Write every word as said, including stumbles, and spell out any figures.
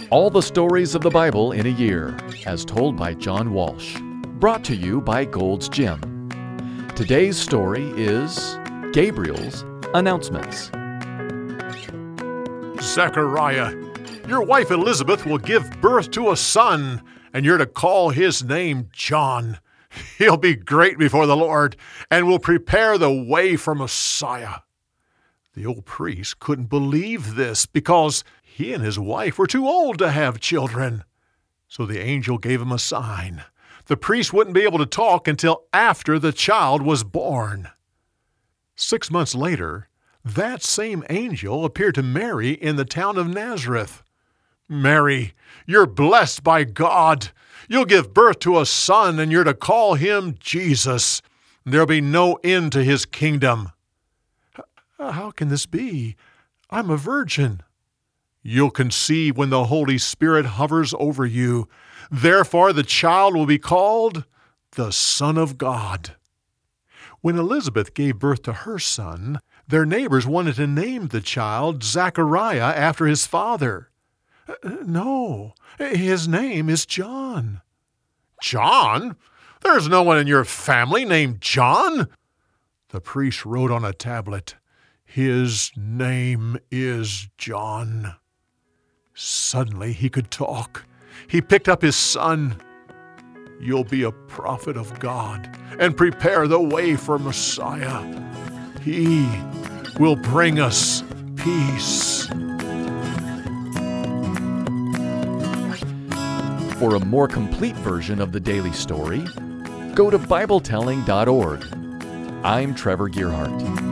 All the stories of the Bible in a year, as told by John Walsh. Brought to you by Gold's Gym. Today's story is Gabriel's Announcements. Zechariah, your wife Elizabeth will give birth to a son, and you're to call his name John. He'll be great before the Lord and will prepare the way for Messiah. The old priest couldn't believe this because he and his wife were too old to have children. So the angel gave him a sign. The priest wouldn't be able to talk until after the child was born. Six months later, that same angel appeared to Mary in the town of Nazareth. Mary, you're blessed by God. You'll give birth to a son, and you're to call him Jesus. There'll be no end to his kingdom. How can this be? I'm a virgin. You'll conceive when the Holy Spirit hovers over you. Therefore, the child will be called the Son of God. When Elizabeth gave birth to her son, their neighbors wanted to name the child Zechariah after his father. No, his name is John. John? There's no one in your family named John. The priest wrote on a tablet, "His name is John." Suddenly he could talk. He picked up his son. You'll be a prophet of God and prepare the way for Messiah. He will bring us peace. For a more complete version of the daily story, go to Bible telling dot org. I'm Trevor Gearhart.